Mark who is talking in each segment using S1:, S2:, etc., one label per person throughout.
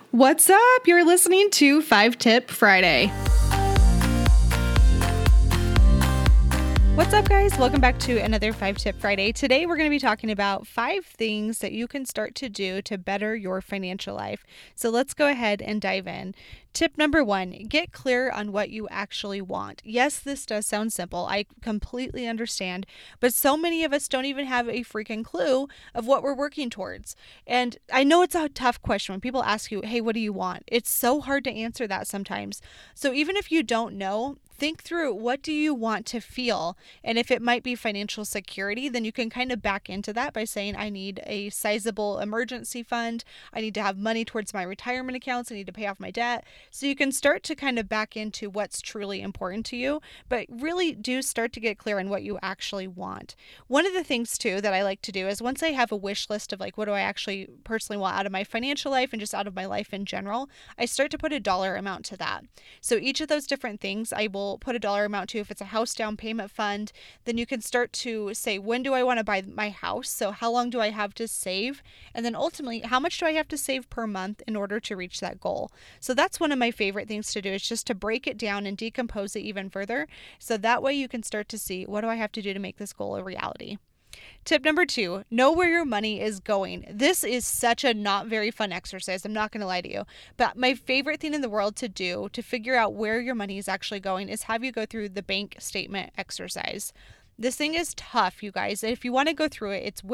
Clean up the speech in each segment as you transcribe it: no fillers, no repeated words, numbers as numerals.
S1: What's up? You're listening to 5 Tip Friday. What's up, guys? Welcome back to another 5 Tip Friday. Today, we're going to be talking about 5 things that you can start to do to better your financial life. So let's go ahead and dive in. Tip number 1, get clear on what you actually want. Yes, this does sound simple. I completely understand, but so many of us don't even have a freaking clue of what we're working towards. And I know it's a tough question when people ask you, hey, what do you want? It's so hard to answer that sometimes. So even if you don't know, think through, what do you want to feel? And if it might be financial security, then you can kind of back into that by saying, I need a sizable emergency fund. I need to have money towards my retirement accounts. I need to pay off my debt. So you can start to kind of back into what's truly important to you, but really do start to get clear on what you actually want. One of the things too that I like to do is once I have a wish list of like, what do I actually personally want out of my financial life and just out of my life in general, I start to put a dollar amount to that. So each of those different things I will put a dollar amount to. If it's a house down payment fund, then you can start to say, when do I want to buy my house? So how long do I have to save? And then ultimately, how much do I have to save per month in order to reach that goal? So that's one of my favorite things to do, is just to break it down and decompose it even further. So that way you can start to see, what do I have to do to make this goal a reality? Tip number 2, know where your money is going. This is such a not very fun exercise. I'm not going to lie to you. But my favorite thing in the world to do to figure out where your money is actually going is have you go through the bank statement exercise. This thing is tough, you guys. If you want to go through it, it's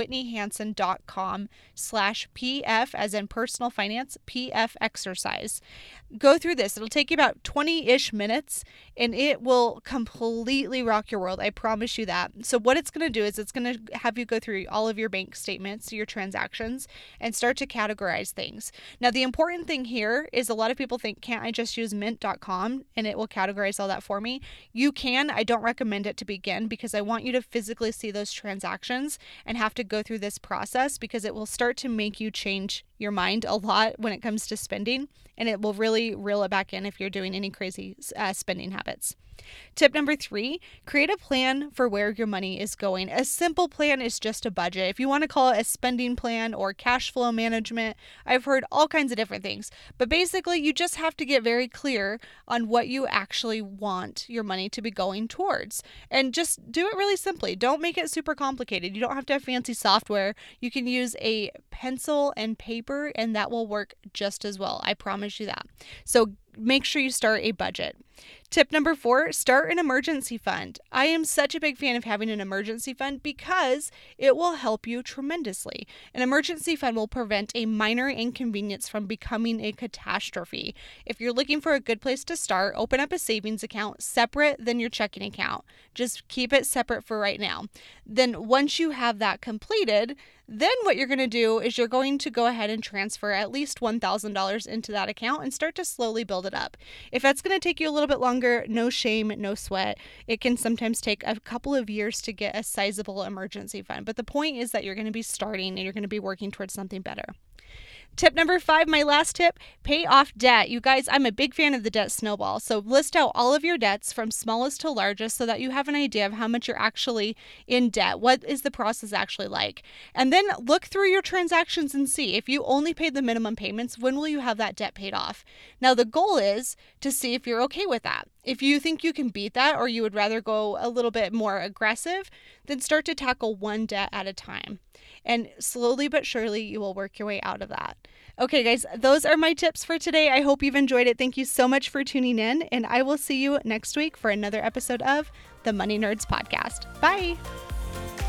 S1: whitneyhansen.com/PF, as in personal finance, PF exercise. Go through this. It'll take you about 20-ish minutes, and it will completely rock your world. I promise you that. So what it's going to do is it's going to have you go through all of your bank statements, your transactions, and start to categorize things. Now, the important thing here is a lot of people think, can't I just use mint.com and it will categorize all that for me? You can. I don't recommend it to begin, because I want you to physically see those transactions and have to go through this process, because it will start to make you change your mind a lot when it comes to spending, and it will really reel it back in if you're doing any crazy spending habits. Tip number 3, create a plan for where your money is going. A simple plan is just a budget. If you want to call it a spending plan or cash flow management, I've heard all kinds of different things. But basically, you just have to get very clear on what you actually want your money to be going towards. And just do it really simply. Don't make it super complicated. You don't have to have fancy software. You can use a pencil and paper, and that will work just as well. I promise you that. So make sure you start a budget. Tip number 4, start an emergency fund. I am such a big fan of having an emergency fund because it will help you tremendously. An emergency fund will prevent a minor inconvenience from becoming a catastrophe. If you're looking for a good place to start, open up a savings account separate than your checking account. Just keep it separate for right now. Then once you have that completed, then what you're going to do is you're going to go ahead and transfer at least $1,000 into that account and start to slowly build it up. If that's going to take you a little bit longer, no shame, no sweat. It can sometimes take a couple of years to get a sizable emergency fund. But the point is that you're going to be starting and you're going to be working towards something better. Tip number 5, my last tip, pay off debt. You guys, I'm a big fan of the debt snowball. So list out all of your debts from smallest to largest so that you have an idea of how much you're actually in debt. What is the process actually like? And then look through your transactions and see, if you only paid the minimum payments, when will you have that debt paid off? Now, the goal is to see if you're okay with that. If you think you can beat that, or you would rather go a little bit more aggressive, then start to tackle one debt at a time. And slowly but surely, you will work your way out of that. Okay, guys, those are my tips for today. I hope you've enjoyed it. Thank you so much for tuning in, and I will see you next week for another episode of the Money Nerds Podcast. Bye.